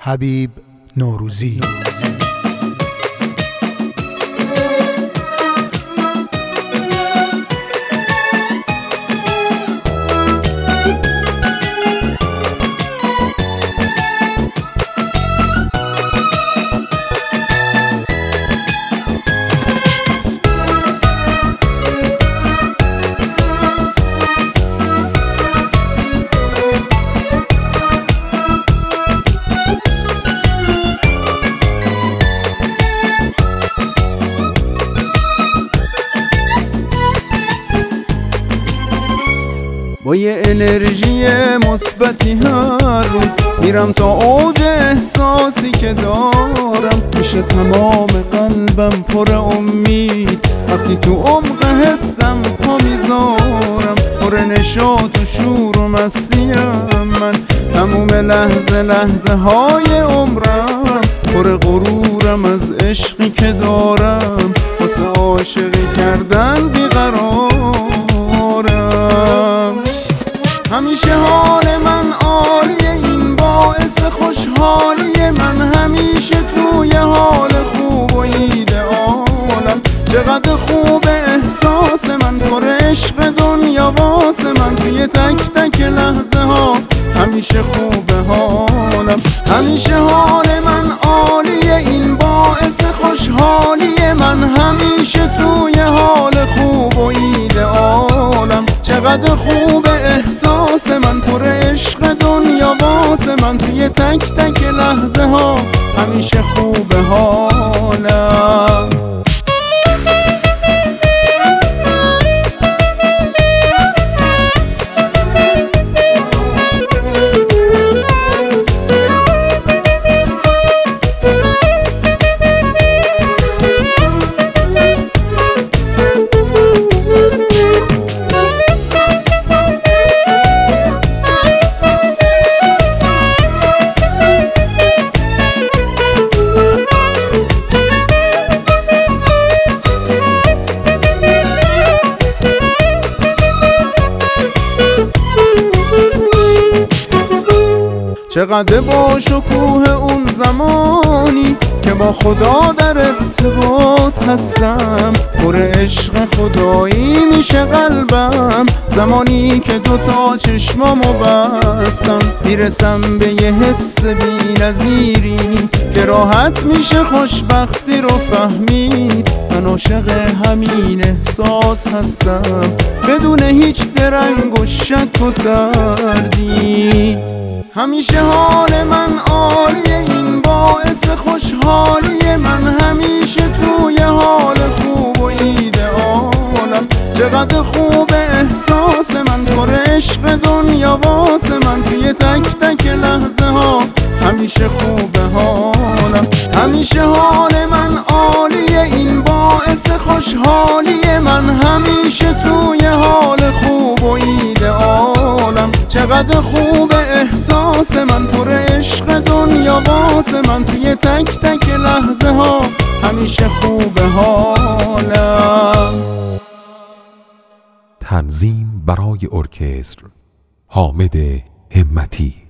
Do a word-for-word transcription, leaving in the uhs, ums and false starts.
حبیب نوروزی. با یه انرژی مثبتی هر روز میرم تا اوج احساسی که دارم، میشه تمام قلبم پر امید وقتی تو عمق حسم پا میذارم. پر نشاط و شور و مستیم من تموم لحظه لحظه های عمرم، پر غرورم از عشقی که دارم، واسه عاشقی کردن بیقرارم. همیشه حال من عالیه، این باعث خوشحالی من، همیشه توی حال خوب و ایدئالم. چقدر خوب احساس من، پر عشق دنیا واسه من، توی تک تک لحظه ها همیشه خوب حالم. همیشه حال من عالیه، این باعث خوشحالی من، همیشه توی حال خوب و ایدئالم. چقدر خوب احساس من، پر عشق دنیا واسه من، توی تک تک لحظه ها همیشه خوب حالم. چقدر با شکوه اون زمانی که با خدا در ارتباط هستم، پر عشق خدایی میشه قلبم. زمانی که دوتا چشمامو بستم میرسم به یه حس بی نظیری که راحت میشه خوشبختی رو فهمید. من عاشق همین احساس هستم بدون هیچ درنگ و شک و تردید. همیشه حال من عالیه، این باعث خوشحالی من، همیشه توی حال خوب و ایدئالم. چقدر خوب احساس من، پر عشق دنیا واسه من، توی تک تک لحظه ها همیشه خوب حالم. همیشه حال من عالیه، این باعث خوشحالی من، همیشه توی حال خوب و ایدئالم. چقدر خوب احساس من، پر عشق دنیا واسه من، توی تک تک لحظه ها همیشه خوب حالم. تنظیم برای ارکستر حامد همتی.